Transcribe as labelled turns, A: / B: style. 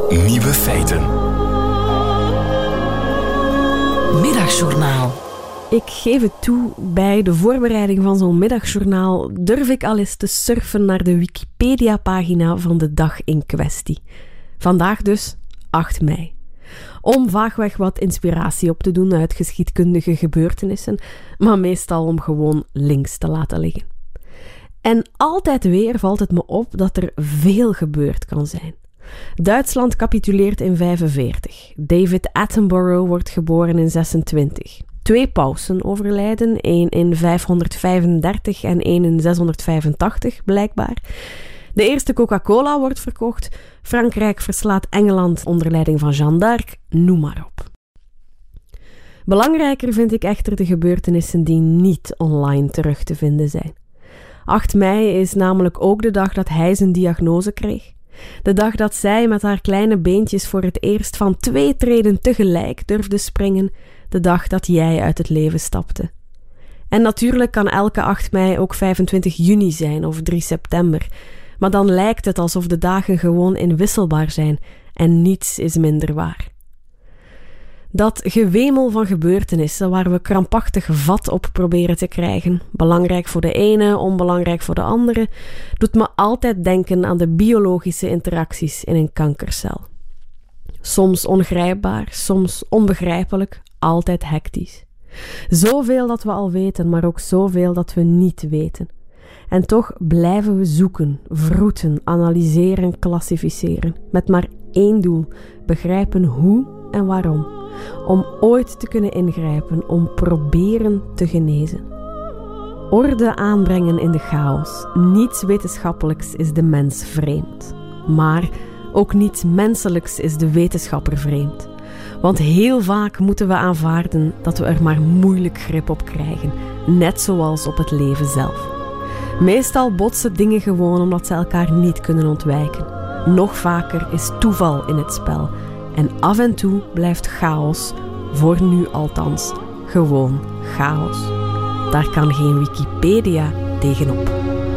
A: Nieuwe feiten.
B: Middagjournaal.
C: Ik geef het toe, bij de voorbereiding van zo'n middagjournaal durf ik al eens te surfen naar de Wikipedia-pagina van de dag in kwestie. Vandaag dus 8 mei. Om vaagweg wat inspiratie op te doen uit geschiedkundige gebeurtenissen, maar meestal om gewoon links te laten liggen. En altijd weer valt het me op dat er veel gebeurd kan zijn. Duitsland capituleert in 1945. David Attenborough wordt geboren in 1926. 2 pausen overlijden, 1 in 535 en 1 in 685 blijkbaar. De eerste Coca-Cola wordt verkocht. Frankrijk verslaat Engeland onder leiding van Jeanne d'Arc, noem maar op. Belangrijker vind ik echter de gebeurtenissen die niet online terug te vinden zijn. 8 mei is namelijk ook de dag dat hij zijn diagnose kreeg. De dag dat zij met haar kleine beentjes voor het eerst van 2 treden tegelijk durfde springen. De dag dat jij uit het leven stapte. En natuurlijk kan elke 8 mei ook 25 juni zijn of 3 september. Maar dan lijkt het alsof de dagen gewoon inwisselbaar zijn en niets is minder waar. Dat gewemel van gebeurtenissen waar we krampachtig vat op proberen te krijgen, belangrijk voor de ene, onbelangrijk voor de andere, doet me altijd denken aan de biologische interacties in een kankercel. Soms ongrijpbaar, soms onbegrijpelijk, altijd hectisch. Zoveel dat we al weten, maar ook zoveel dat we niet weten. En toch blijven we zoeken, vroeten, analyseren, klassificeren. Met maar 1 doel: begrijpen hoe en waarom. Om ooit te kunnen ingrijpen, om proberen te genezen. Orde aanbrengen in de chaos. Niets wetenschappelijks is de mens vreemd. Maar ook niets menselijks is de wetenschapper vreemd. Want heel vaak moeten we aanvaarden dat we er maar moeilijk grip op krijgen. Net zoals op het leven zelf. Meestal botsen dingen gewoon omdat ze elkaar niet kunnen ontwijken. Nog vaker is toeval in het spel. En af en toe blijft chaos, voor nu althans, gewoon chaos. Daar kan geen Wikipedia tegenop.